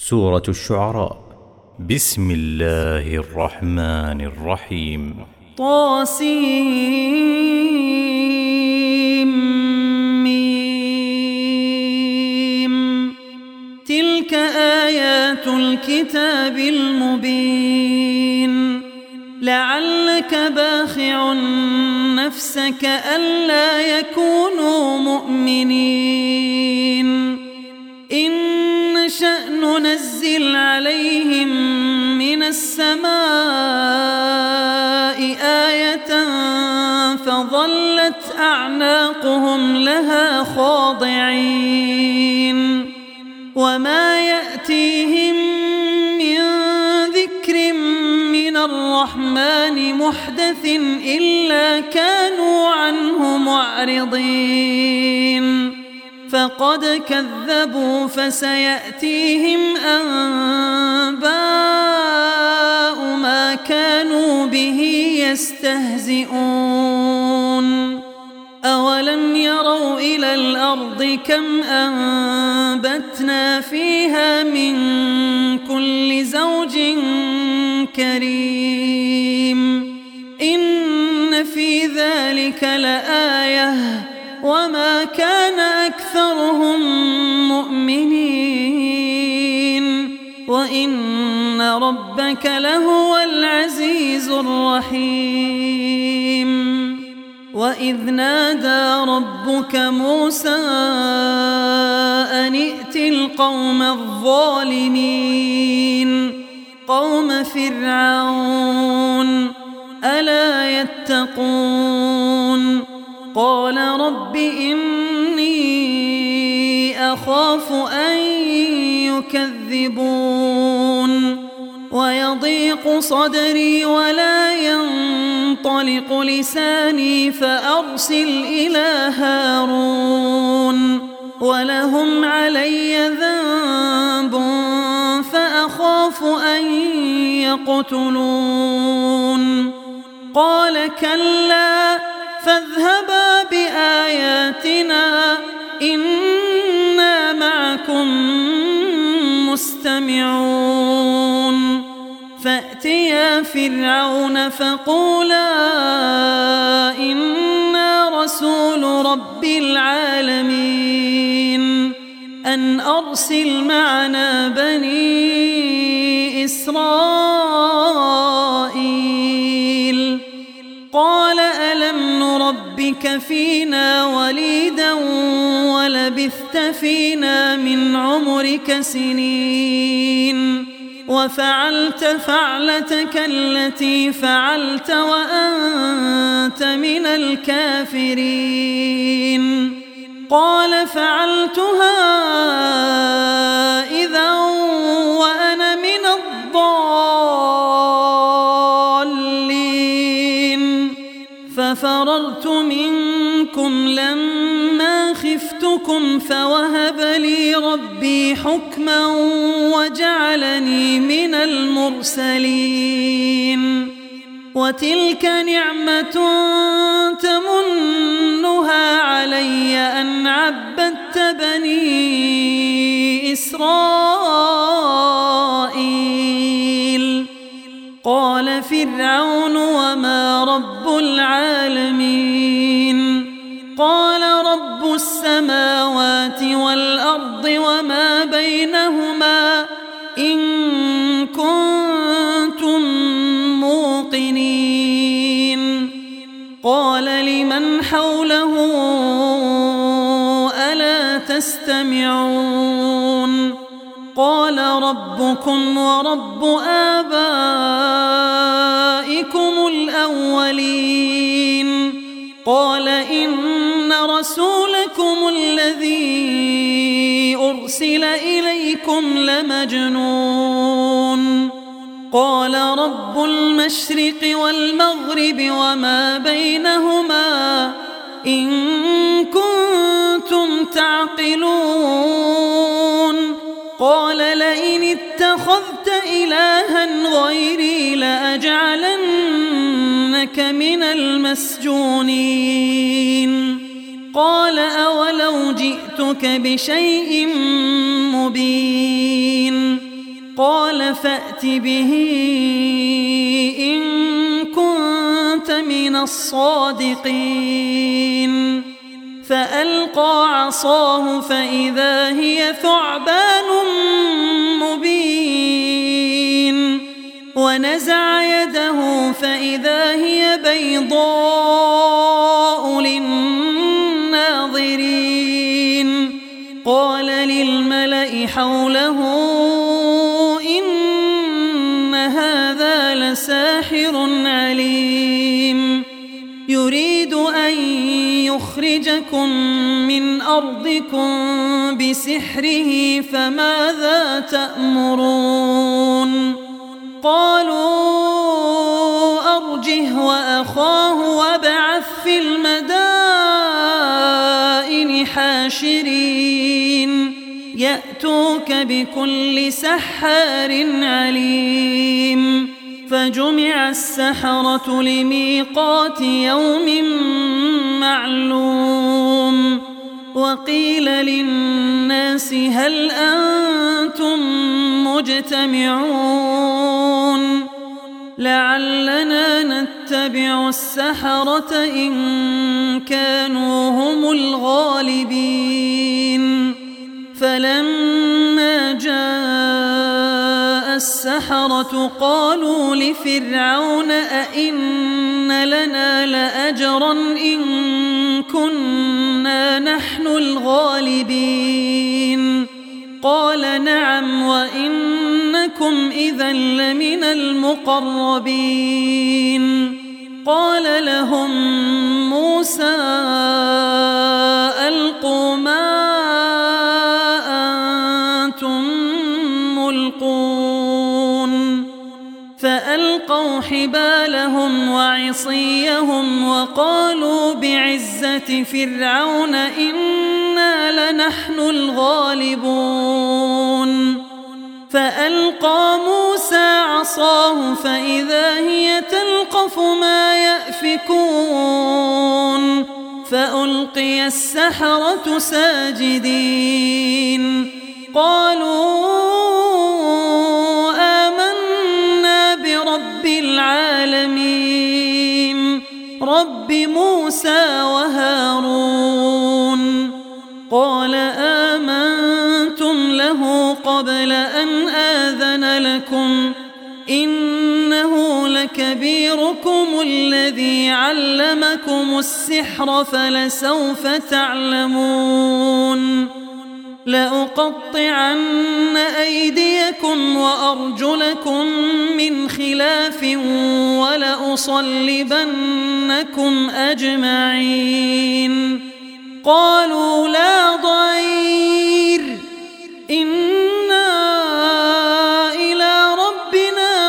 سورة الشعراء. بسم الله الرحمن الرحيم. طاسيم. تلك آيات الكتاب المبين. لعلك باخع نفسك ألا يكونوا مؤمنين. إن نشأ ننزل عليهم من السماء آية فظلت أعناقهم لها خاضعين. وما يأتيهم من ذكر من الرحمن محدث إلا كانوا عنه معرضين. فقد كذبوا فسيأتيهم أنباء ما كانوا به يستهزئون. أولم يروا إلى الأرض كم أنبتنا فيها من كل زوج كريم. إن في ذلك لآية وما كان أكثرهم مؤمنين وإن ربك لهو العزيز الرحيم. وإذ نادى ربك موسى أن ائت القوم الظالمين قوم فرعون ألا يتقون. قال رب إني أخاف أن يكذبون ويضيق صدري ولا ينطلق لساني فأرسل إلى هارون ولهم علي ذنب فأخاف أن يقتلون. قال كلا فاذهبا بآياتنا إنا معكم مستمعون. فأتيا فرعون فقولا إنا رسول رب العالمين أن أرسل معنا بني إسرائيل. قال ألم نربك فينا وليدا ولبثت فينا من عمرك سنين وفعلت فعلتك التي فعلت وأنت من الكافرين. قال فعلتها إذا وأنا من الضالين. ففررت منكم لما خفتكم فوهب لي ربي حكما وجعلني من المرسلين. وتلك نعمة تمنها علي أن عبدت بني إسرائيل. قال فرعون وما رب العالمين. قال رب السماوات والأرض وما بينهما إن كنتم موقنين. قال لمن حوله ألا تستمعون. قال ربكم ورب آبائكم الأولين. قال إن رسولكم الذي أرسل إليكم لمجنون. قال رب المشرق والمغرب وما بينهما إن كنتم تعقلون. قال لئن اتخذت إلها غيري لأجعلنك من المسجونين. قال أولو جئتك بشيء مبين. قال فأت به إن كنت من الصادقين فألقى عصاه فإذا هي ثعبان مبين ونزع يده فإذا هي بيضاء للناظرين قال للملأ حوله إن هذا لساحر عليم يريد أن يخرجكم من أرضكم بسحره فماذا تأمرون قالوا أرجه وأخاه وابعث في المدائن حاشرين يأتوك بكل سحار عليم فجمع السحرة لميقات يوم معلوم وقيل للناس هل أنتم مجتمعون لعلنا نتبع السحرة إن كانوا هم الغالبين فلما جاء السحرة قالوا لفرعون أئن لنا لأجرا إن كنا نحن الغالبين قال نعم وإنكم إذا لمن المقربين قال لهم موسى ألقوا ما أنتم ملقون فألقوا حبالهم وعصيهم وقالوا بعزة فرعون إنا لنحن الغالبون فألقى موسى عصاه فإذا هي تلقف ما يأفكون فألقي السحرة ساجدين قالوا آمنا برب العالمين رب موسى وهارون قال آمنتم له قبل أن آذن لكم إنه لكبيركم الذي علمكم السحر فلسوف تعلمون لأقطعن أيديكم وأرجلكم من خلاف ولأصلبنكم أجمعين قالوا لا ضير إنا إلى ربنا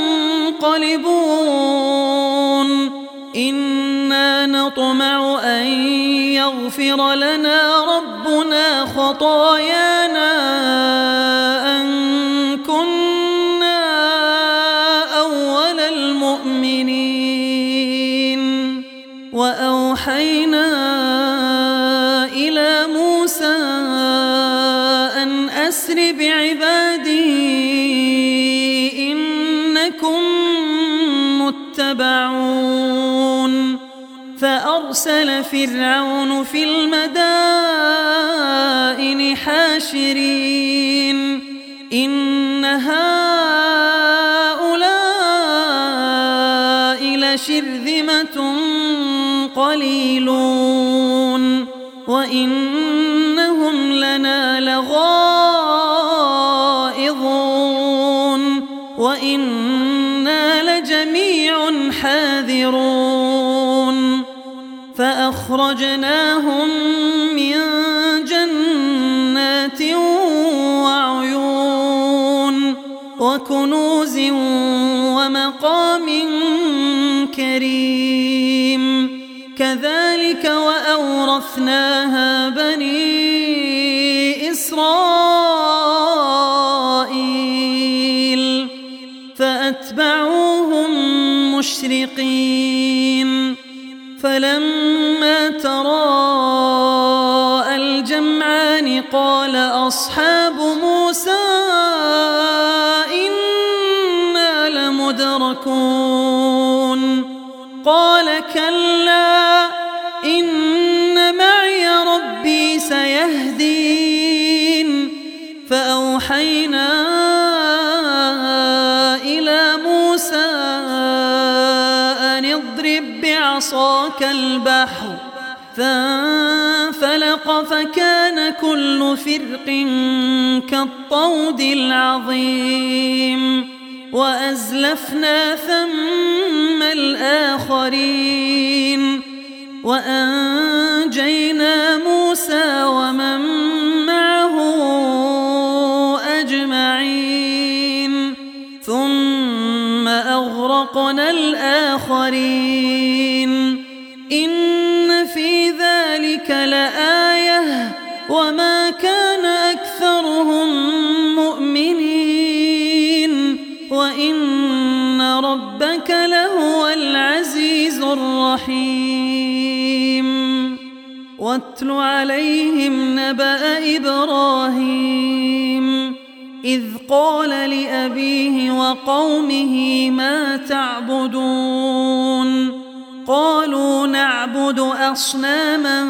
منقلبون إنا نطمع أن يغفر لنا ربنا خطايانا أن كنا أول المؤمنين وأوحينا إلى موسى أن أسر بعبادي إنكم متبعون فأرسل فرعون في المدائن حاشرين إن هؤلاء لشرذمة قليلون وإنهم لنا لغائظون وإنا لجميع حاذرون فأخرجناهم من جنات وعيون وكنوز ومقام كريم كذلك وأورثناها بني إسرائيل فأتبعوهم مشرقين فلما تراءى الجمعان قال أصحاب موسى يتداركون قال كلا إن معي ربي سيهدين فأوحينا إلى موسى أن اضرب بعصاك البحر فانفلق فكان كل فرق كالطود العظيم وأزلفنا ثم الآخرين وأنجينا موسى ومن معه أجمعين ثم أغرقنا الآخرين إن في ذلك لآية وما كان أكثرهم مؤمنين وإن ربك لهو العزيز الرحيم واتل عليهم نبأ إبراهيم إذ قال لأبيه وقومه ما تعبدون قالوا نعبد أصناما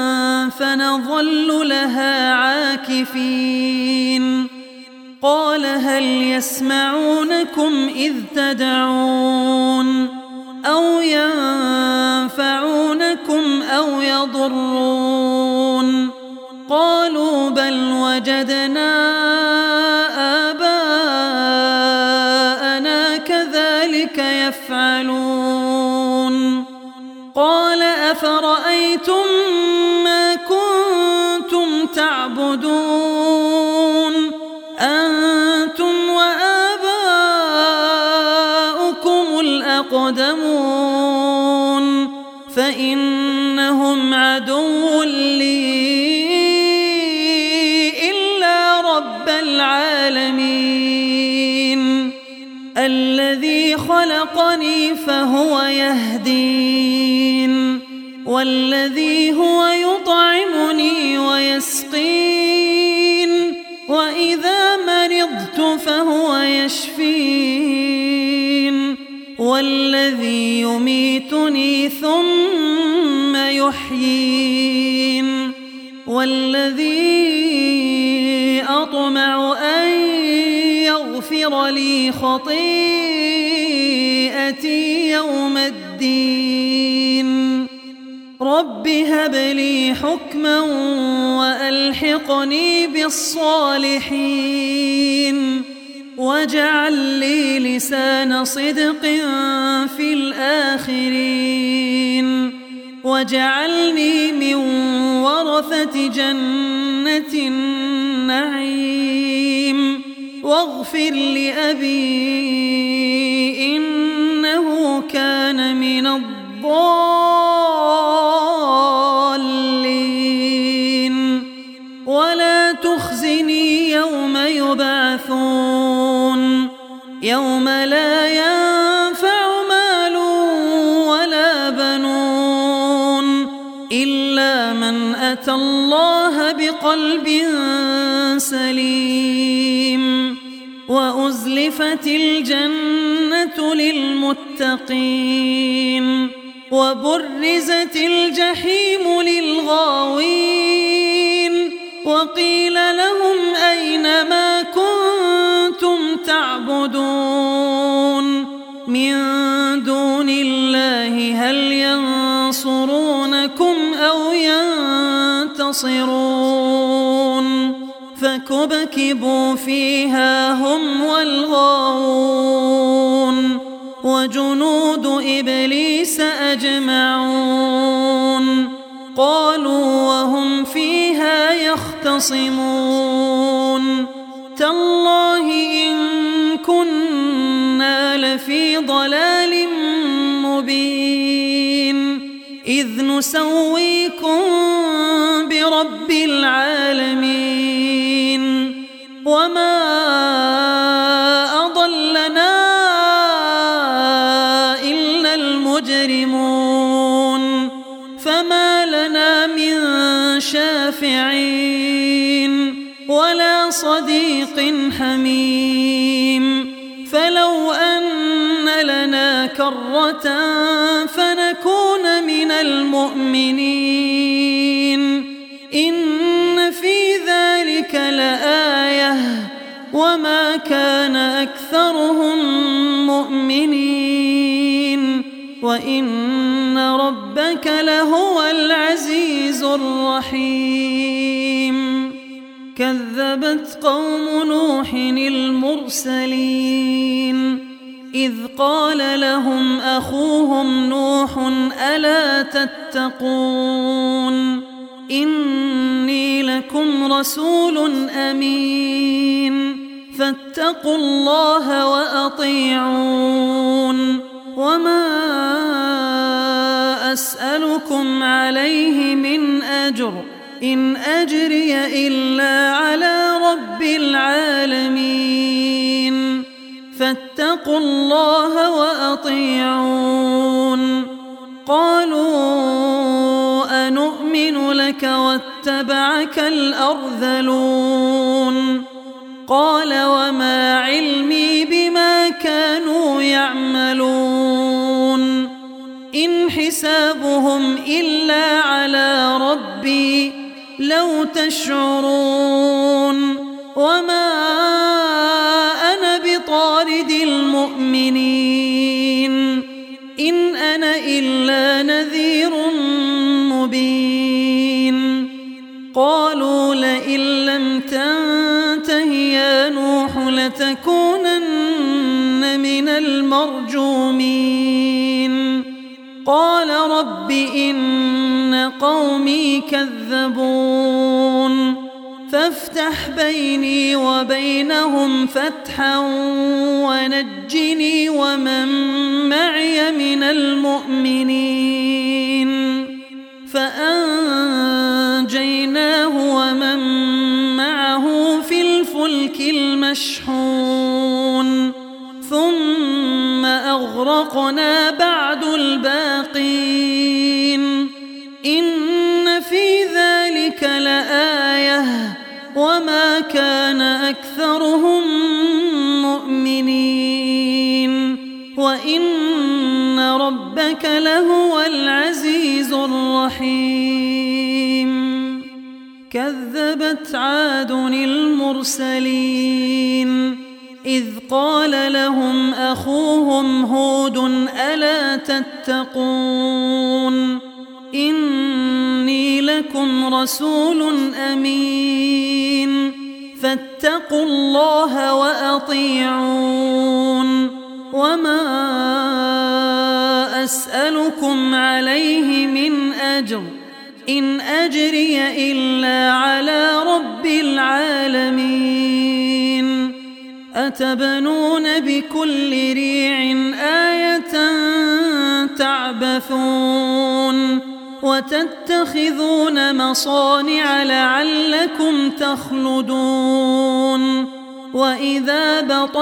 فنظل لها عاكفين قال هل يسمعونكم إذ تدعون أو ينفعونكم أو يضرون قالوا بل وجدنا آباءنا كذلك يفعلون قال أفرأيتم ما كنتم تعبدون أنتم وآباؤكم الأقدمون فإنهم عدو لي إلا رب العالمين الذي خلقني فهو يهدين والذي هو يطعمني ويسقين وإذا مرضت فهو يشفين والذي يميتني ثم يحيين والذي أطمع أن يغفر لي خطيئتي يوم الدين رب هب لي حكما وألحقني بالصالحين واجعل لي لسان صدق في الآخرين واجعلني من ورثة جنة النعيم واغفر لأبي إنه كان من الضالين ولا تخزني يوم يبعثون يوم لا ينفع مال ولا بنون إلا من أتى الله بقلب سليم وأزلفت الجنة للمتقين وبرزت الجحيم للغاوين وقيل لهم أين ما كنتم تعبدون من دون الله هل ينصرونكم أو ينتصرون فكبكبوا فيها هم والغاوون وجنود إبليس أجمعون قالوا وهم فيها يختصمون تالله إن كنا لفي ضلال مبين إذ نسويكم برب العالمين وما أضلنا إلا المجرمون فما لنا من شافعين ولا صديق حميم فلو أن لنا كرة فنكون من المؤمنين إن في ذلك لآية وما كان أكثرهم مؤمنين وإن ربك لهو العزيز الرحيم. كذبت قوم نوح المرسلين إذ قال لهم أخوهم نوح ألا تتقون إني لكم رسول أمين فاتقوا الله وأطيعون وما أسألكم عليه من أجر إن أجري إلا على رب العالمين فاتقوا الله وأطيعون. قالوا أنؤمن لك واتبعك الأرذلون قال وما علمي بما كانوا يعملون إن حسابهم إلا على ربي لو تشعرون وما أنا بطارد المؤمنين إن أنا إلا نذير مبين. قالوا لئن لم تنته يا نوح لتكونن من المرجومين قال رب إن قومي كذبون فافتح بيني وبينهم فتحا ونجني ومن معي من المؤمنين فأنجيناه ومن معه في الفلك المشحون ثم أغرقنا بعد الباقين إن في ذلك لآية وما كان أكثرهم مؤمنين وإن ربك لهو العزيز الرحيم. كذبت عاد المرسلين إذ قال لهم أخوهم هود ألا تتقون إني لكم رسول أمين فاتقوا الله وأطيعون وما أسألكم عليه من أجر إن أجري إلا على رب العالمين. أتبنون بكل ريع آية تعبثون وتتخذون مصانع لعلكم تخلدون وإذا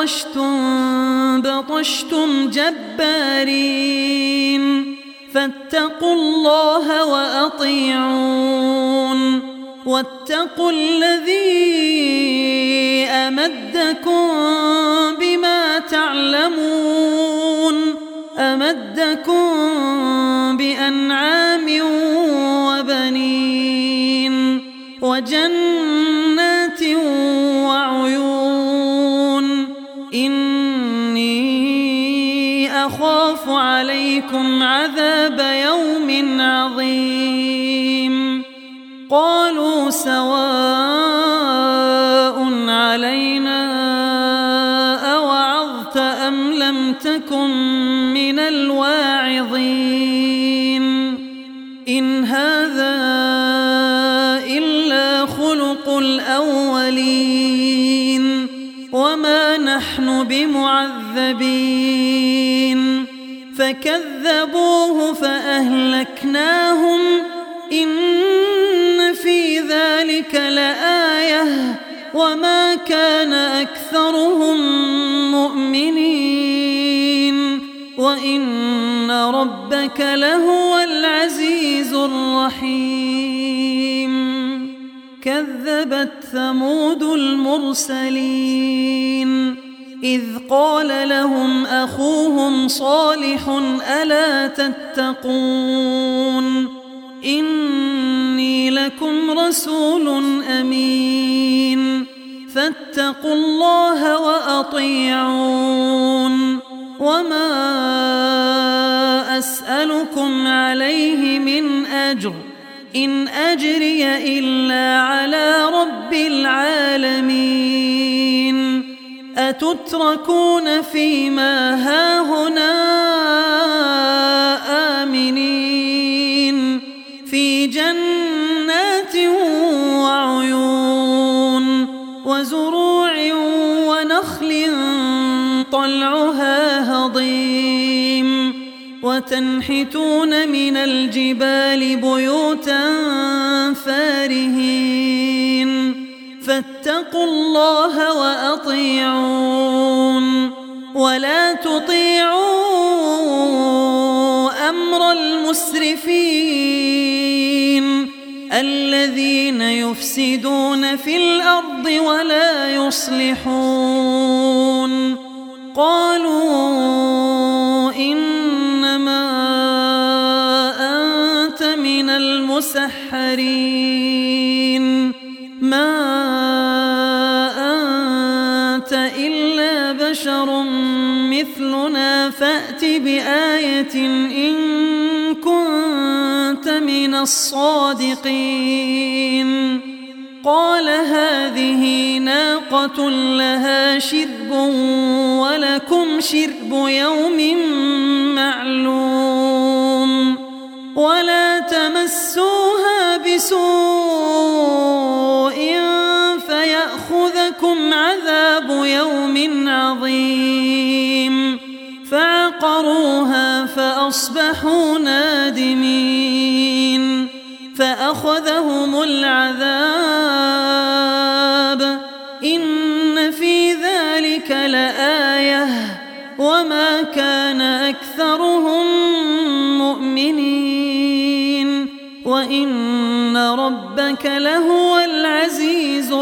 بطشتم جبارين فاتقوا الله وأطيعون واتقوا الذي أمدكم بما تعلمون أمدكم بأنعام وبنين وجنات وعيون إني أخاف عليكم عذاب يوم عظيم. قالوا سواء علينا أوعظت أم لم تكن من الواعظين إن هذا إلا خلق الأولين وما نحن بمعذبين. فكذبوه فأهلكناهم إن في ذلك لآية وما كان أكثرهم مؤمنين وإن ربك لهو العزيز الرحيم. كذبت ثمود المرسلين إذ قال لهم أخوهم صالح ألا تتقون إني لكم رسول أمين فاتقوا الله وأطيعون وما أسألكم عليه من أجر إن أجري إلا على رب العالمين أتتركون فيما هاهنا آمنين في جنات وعيون وزروع ونخل طلعها هضيم وتنحتون من الجبال بيوتا فارهين فاتقوا الله وأطيعون ولا تطيعوا أمر المسرفين الذين يفسدون في الأرض ولا يصلحون قالوا إنما أنت من المسحرين ما أنت إلا بشر مثلنا فأت بآية إن كنت من الصادقين قال هذه ناقة لها شرب ولكم شرب يوم معلوم ولا تمسوها بسوء فيأخذكم عذاب يوم عظيم فعقروها فأصبحوا نادمين فأخذهم العذاب إن في ذلك لآية وما كان أكثرهم مؤمنين وإن ربك لهو العزيز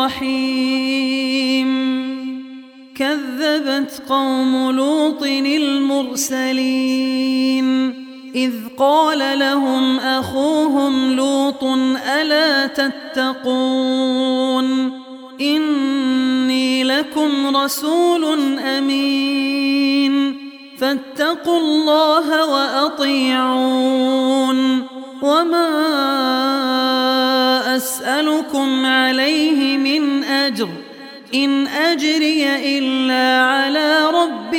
الرحيم كذبت قوم لوط المرسلين إذ قال لهم أخوهم لوط ألا تتقون إني لكم رسول أمين فاتقوا الله وأطيعون وما أسألكم عليه من أجر إن أجري إلا على رب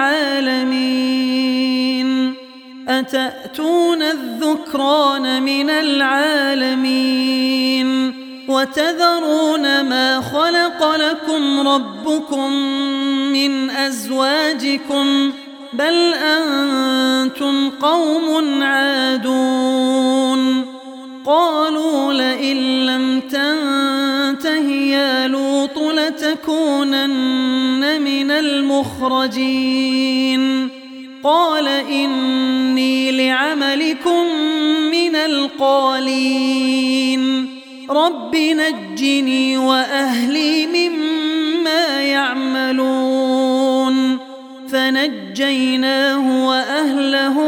العالمين أتأتون الذكران من العالمين وتذرون ما خلق لكم ربكم من أزواجكم بل أنتم قوم عادون قالوا لئن لم تنته يا لوط لتكونن من المخرجين قال إني لعملكم من القالين رب نجني وأهلي مما يعملون فنجيناه وأهله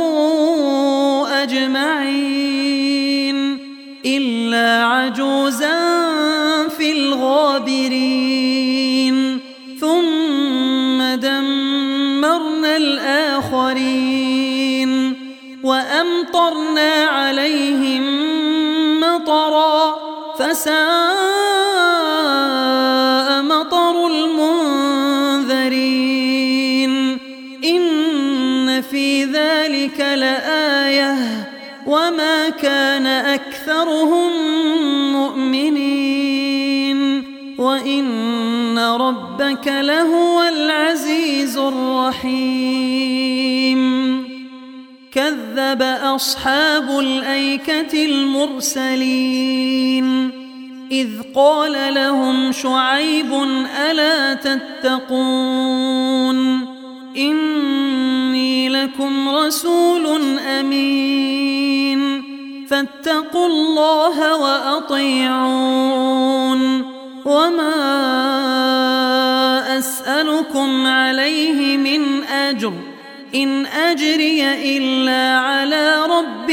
أجمعين إلا عجوزا في الغابرين ثم دمرنا الآخرين وأمطرنا عليهم مطرا فساء مطر المنذرين إن في ذلك لآية وما كان أكثرهم مؤمنين وإن ربك لهو العزيز الرحيم كذب أصحاب الأيكة المرسلين إذ قال لهم شعيب ألا تتقون إني لكم رسول أمين فاتقوا الله وأطيعون وما أسألكم أسألكم عليه من أجر إن أجري إلا على رب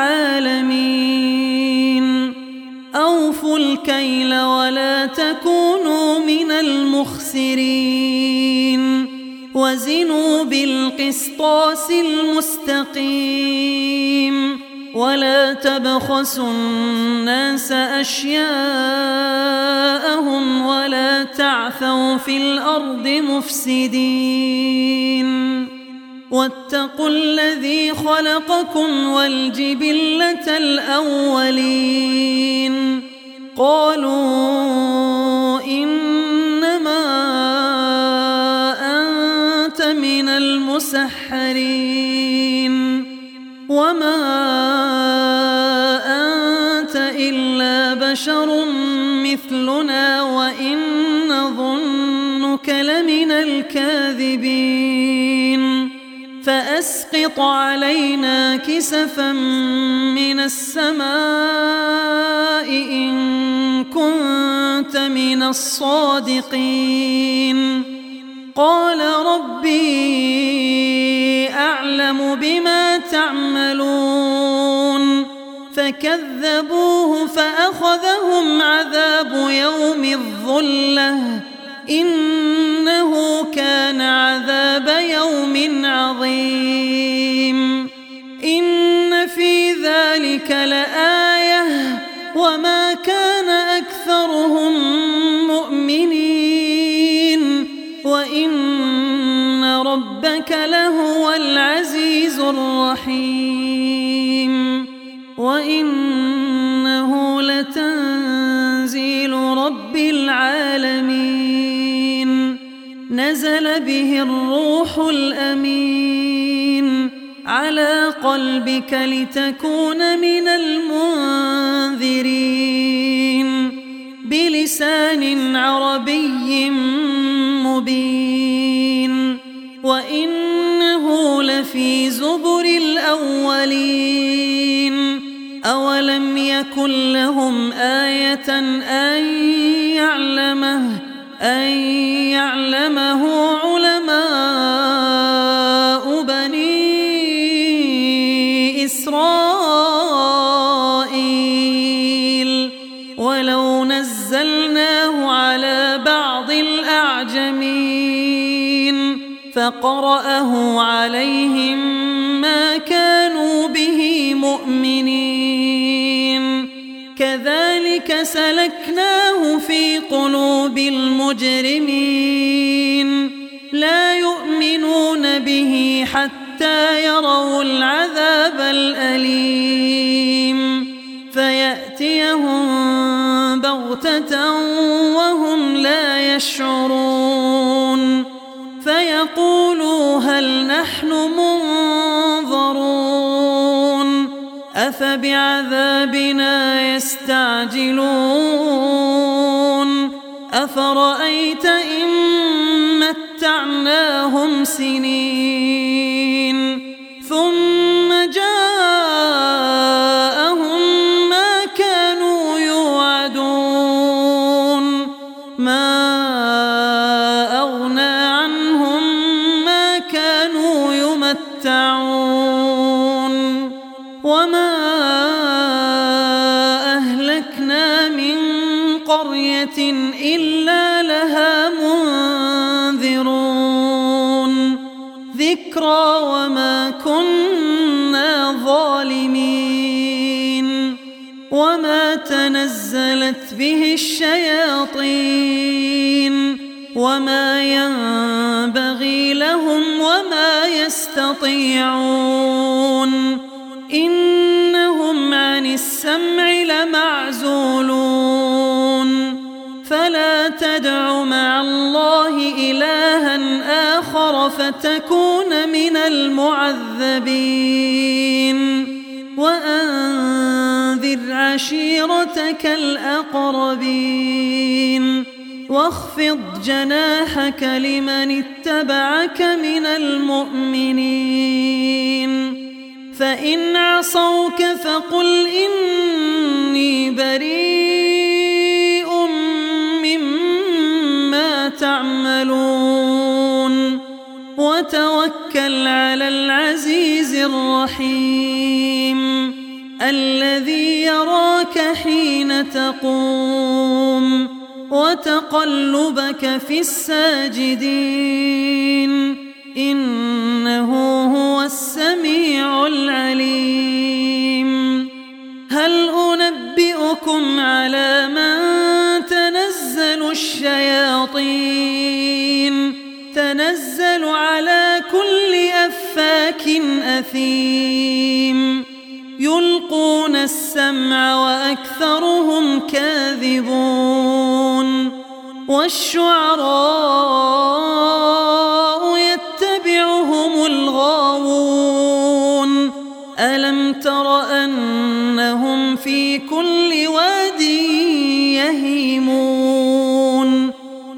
العالمين أوفوا الكيل ولا تكونوا من المخسرين وزنوا بالقسطاس المستقيم ولا تبخسوا الناس أشياءهم ولا تعثوا في الأرض مفسدين واتقوا الذي خلقكم والجبلة الأولين قالوا إنما أنت من المسحرين وما أنت إلا بشر مثلنا وإن نظنك لمن الكاذبين فأسقط علينا كسفا من السماء إن كنت من الصادقين قال ربي أعلم بما تعملون فكذبوه فأخذهم عذاب يوم الظلة إنه كان عذاب يوم عظيم إن في ذلك لآية وما كان أكثرهم مؤمنين وإن ربك لهو العزيز الرحيم وإنه لتنزيل رب العالمين نزل به الروح الأمين على قلبك لتكون من المنذرين بلسان عربي مبين وإنه لفي زبر الأولين أولم يكن لهم آية أن يعلمه علماء بني إسرائيل ولو نزلناه على بعض الأعجمين فقرأه عليهم ما كانوا به مؤمنين كذلك سلكناه في قلوب المجرمين لا يؤمنون به حتى يروا العذاب الأليم فيأتيهم بغتة وهم لا يشعرون فيقولوا هل نحن منظرون أفبعذابنا يستعجلون أفرأيت إن متعناهم سنين ثم جاءهم ما كانوا يوعدون ما أغنى عنهم ما كانوا يمتعون وما أهلكنا من قرية إلا لها منذرون ذكرى وما كنا ظالمين وما تنزلت به الشياطين وما ينبغي لهم وما يستطيعون إنهم عن السمع لمعزولون فلا تدع مع الله إلها آخر فتكون من المعذبين وأنذر عشيرتك الأقربين واخفض جناحك لمن اتبعك من المؤمنين فإن عصوك فقل إني بريء مما تعملون وتوكل على العزيز الرحيم الذي يراك حين تقوم وتقلبك في الساجدين إنه هو السميع العليم. هل أنبئكم على من تنزل الشياطين؟ تنزل على كل أفاك أثيم يلقون السمع وأكثرهم كاذبون والشعراء يتبعهم الغاوون ألم تر أنهم في كل واد يهيمون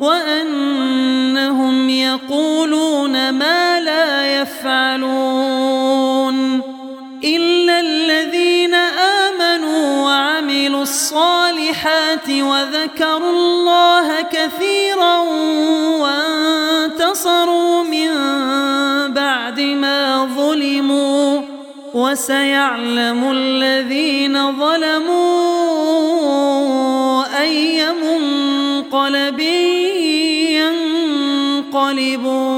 وأنهم يقولون ما لا يفعلون إلا الذين آمنوا وعملوا الصالحات وذكروا الله كثيرا وانتصروا من بعد ما ظلموا وسيعلم الذين ظلموا أي منقلب ينقلبون.